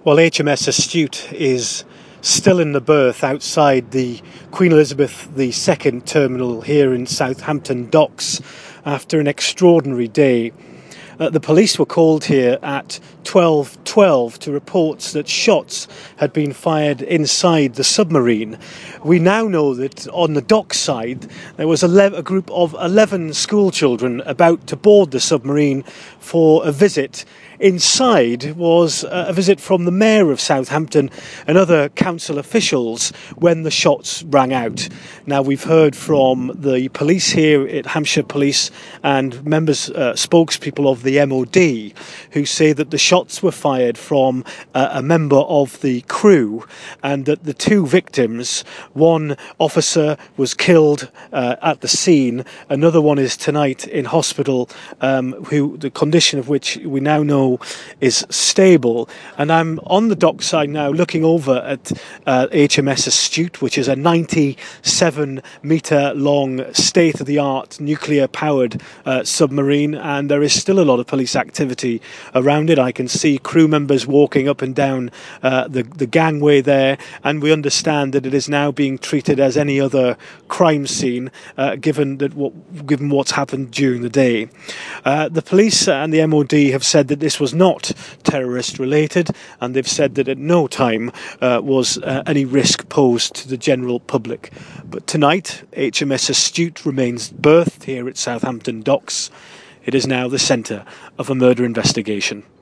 Well, HMS Astute is still in the berth outside the Queen Elizabeth II terminal here in Southampton Docks after an extraordinary day. The police were called here at 12:12 to reports that shots had been fired inside the submarine. We now know that on the dock side there was a group of 11 school children about to board the submarine for a visit. Inside was a visit from the Mayor of Southampton and other council officials when the shots rang out. Now, we've heard from the police here at Hampshire Police and spokespeople of the MOD who say that the shots were fired from a member of the crew and that the two victims, one officer was killed at the scene, another one is tonight in hospital, the condition of which we now know is stable. And I'm on the dockside now looking over at HMS Astute, which is a 97-metre long state-of-the-art nuclear-powered submarine, and there is still a lot of police activity around it. I can see crew members walking up and down the gangway there, and we understand that it is now being treated as any other crime scene, given what's happened during the day. The police and the MOD have said that this was not terrorist related, and they've said that at no time was any risk posed to the general public. But tonight, HMS Astute remains berthed here at Southampton Docks. It is now the centre of a murder investigation.